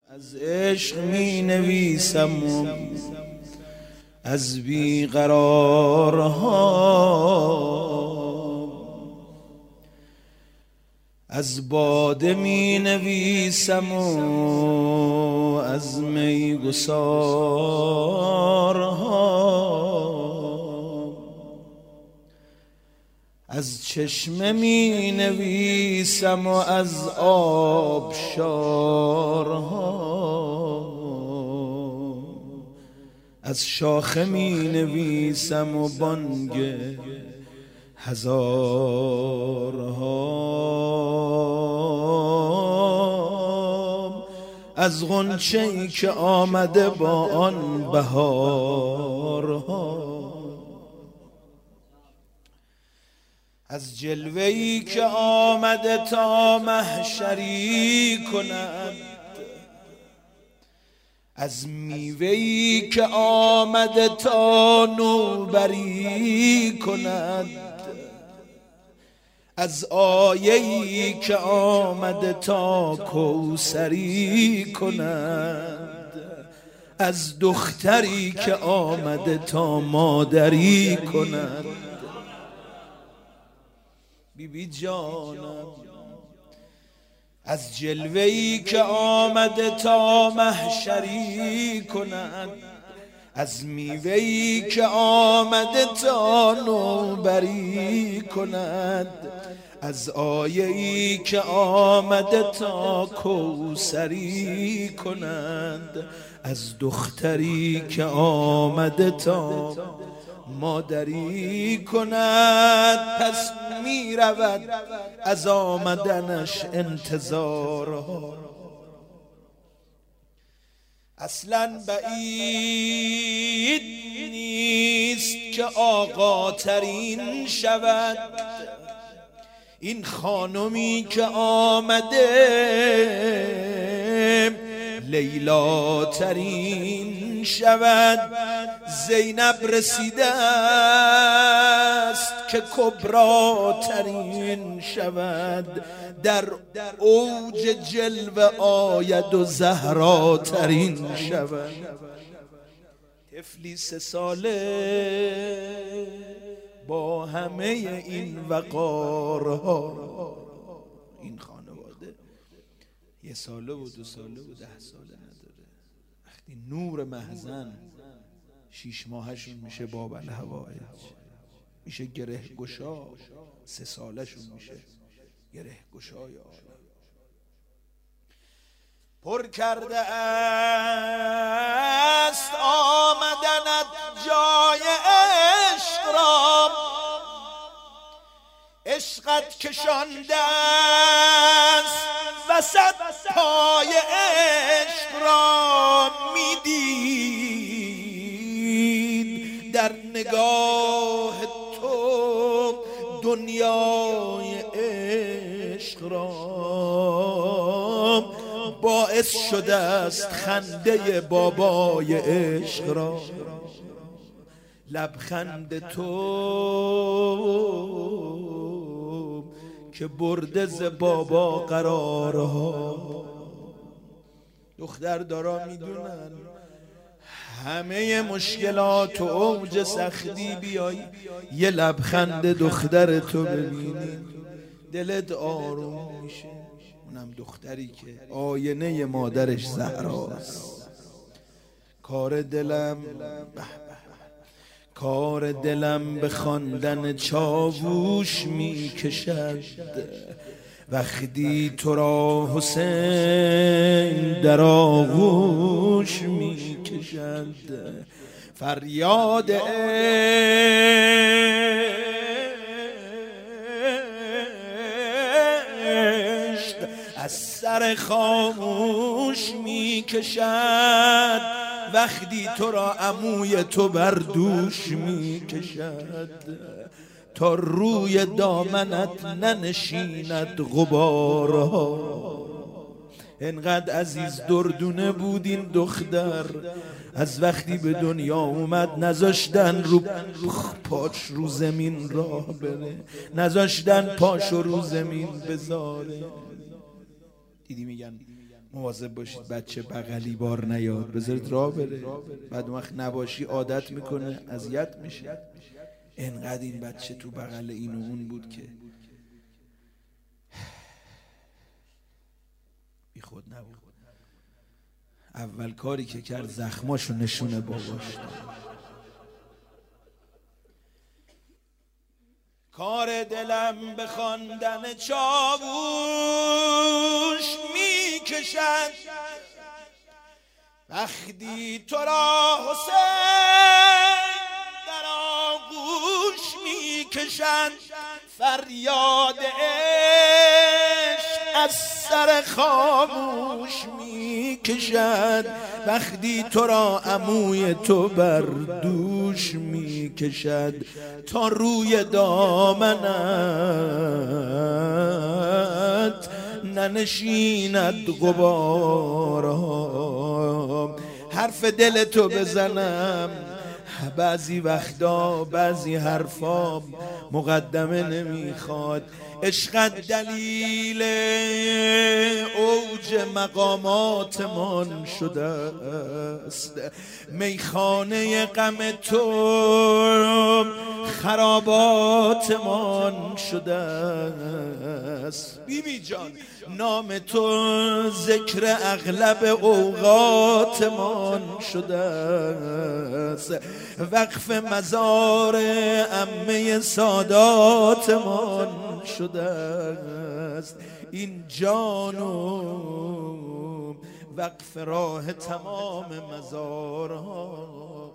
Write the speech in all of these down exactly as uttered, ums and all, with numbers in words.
از عشق می نویسم و از بیقرارها، از باده می نویسم و از میگسارها، از چشمه می نویسم و از آبشارها، از شاخه می نویسم و بانگ هزارها، از غنچه‌ای که آمده با آن بهارها، از جلوه‌ای که آمده تا محشری کند، از میوه‌ای که آمده تا نوبری کند، از آیه‌ای که آمده تا کوثری کند، از دختری که آمده تا مادری کند. بی بی جانم، از جلوه‌ای که آمده تا محشری کند، از میوه‌ای که آمده تا نوبری کند، از آیه‌ای که آمده تا کوثری کند، از دختری که آمده تا مادری کند. پس می رود از آمدنش انتظارها، اصلا بعید نیست که آقا ترین شود این خانمی که آمده، لیلا ترین شود. زینب رسیده است که کبرا ترین شود، در اوج جلوه آید و زهرا ترین شود. طفلی سه ساله با همه این وقارها، این خانواده یه ساله و دو ساله و ده ساله نداره. وقتی نور محزن شیش ماهشون میشه باب الهوایج، میشه گره گشا، سه سالشون میشه گره گشای عالم. پر کرده است آمدنت جای عشق را، عشقت کشانده است وسط پای عشق را. میدید در نگاه تو دنیای عشق را، باعث شده است خنده بابای عشق را. لبخند تو که برده ز بابا قرارها. دختر دارا میدونن همه مشکلات و اوج سختی بیایی، یه لبخند دختر تو ببینی دلت آروم میشه. اونم دختری که آینه مادرش زهراست. کار دلم کار دلم به خواندن چاووش می کشد، وقتی تو را حسین در آغوش می کشد. فریاد عشق از سر خاموش می کشد، وقتی تو را عموی تو بر دوش می کشد. تا روی دامنت ننشیند غبارها. انقدر عزیز دردونه بود این دختر، از وقتی به دنیا اومد نذاشتن رو پاش رو زمین راه بره، نذاشتن پاشو رو زمین بذاره. دیدی میگن مواظب باشید بچه بغلی بار نیاد، بذارید راه بره، بعد وقت نباشی عادت میکنه اذیت میشه. انقدر این بچه تو بغل این و اون بود که بی خود نبود. اول کاری که کرد زخماشو نشونه باباش داد. کار دلم به خواندن چاووش میکشد، وقتی تو را حسین در آغوش میکشد، فریاد عشق از سر خاموش میکشد، وقتی تو را عموی تو بر دوش میکشد، تا روی دامنت ننشیند غبارا. حرف دل تو بزنم بعضی وقتا، بعضی حرفا مقدمه نمیخواد. عشقت دلیل اوج مقاماتمان شده است، میخانه غم تو خراباتمان شده است. بیبی جان نام تو ذکر اغلب اوقاتمان شده است، وقف مزار عمه ساداتمان شده است. این جانو وقف راه تمام مزارها.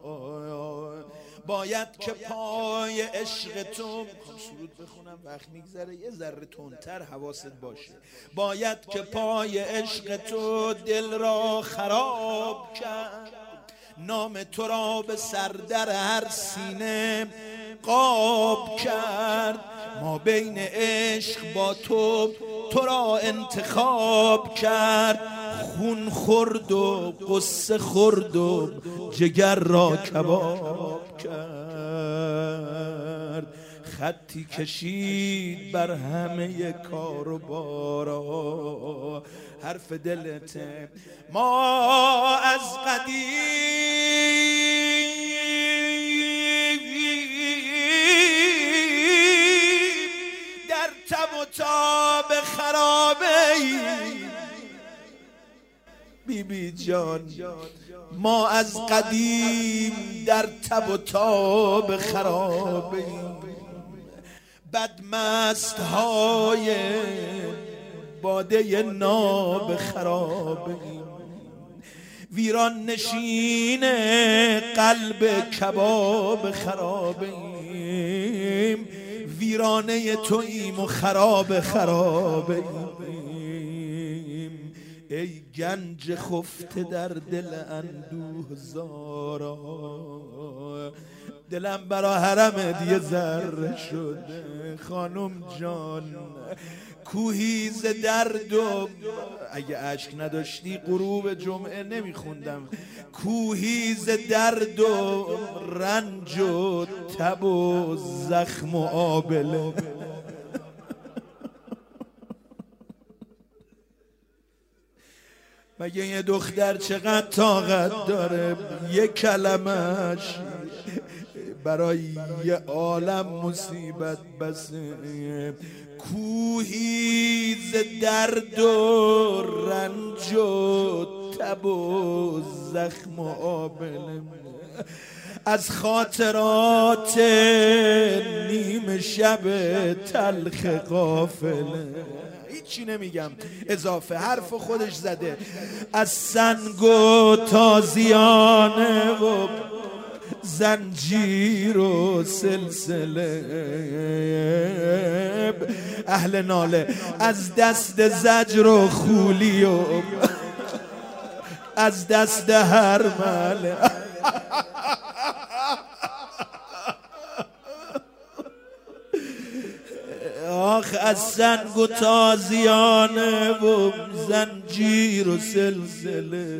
باید که پای عشق تو، سرود بخونم وقت میگذره یه ذره تندتر حواست باشه، باید که پای عشق تو دل را خراب کرد، نام تو را به سردر هر سینه قاب کرد. ما بین عشق با تو تو را انتخاب کرد، خون خورد و قصه خورد و جگر را کباب کرد. خطی کشید بر همه کار و بارا، حرف دلته. ما از قدیم در تب و تاب خرابه ایم، بی بی جان ما از قدیم در تب و تاب خرابه ایم، بدمست های باده ناب خرابه ایم، ویران نشین قلب کباب خرابه ایم، ویرانه توییم و خراب خرابه ایم. ای گنج خفته در دل اندوه زارا، دلم برا حرمت یه ذره شده خانم جان. کوهی ز درد و اگه اشک نداشتی غروب جمعه نمیخوندم، کوهی ز درد و رنج و تب و زخم و آبله. مگه یه دختر چقدر طاقت داره یه کلمش برای یه عالم مصیبت بسه. کوهی ز درد و رنج و تب و زخم و آبله، از خاطرات نیم شب تلخ غافله. هیچی نمیگم اضافه، حرف خودش زده. از سنگ و تازیانه و زنجیر و سلسله، اهل ناله از دست زجر و خولی و از دست هر مله. آخ از سنگ و تازیانه و زنجیر و سلسله،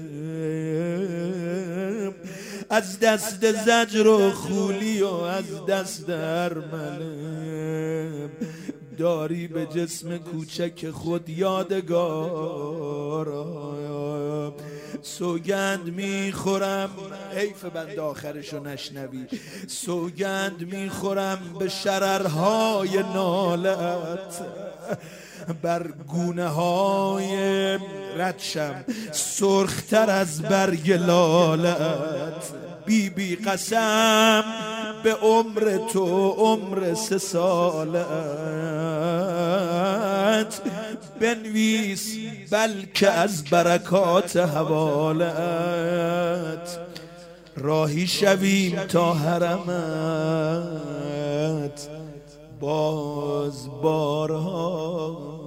از دست زجر و خولی و از دست ارمله. داری به جسم کوچک خود یادگار. سوگند میخورم، حیف بند آخرشو نشنوی، سوگند میخورم به شررهای نالت، بر گونه های ردشم سرختر از برگ لالت. بی بی قسم به عمر تو، عمر سه سالت، بنویس بلکه از برکات حوالت. راهی شویم تا حرمت، باز بارها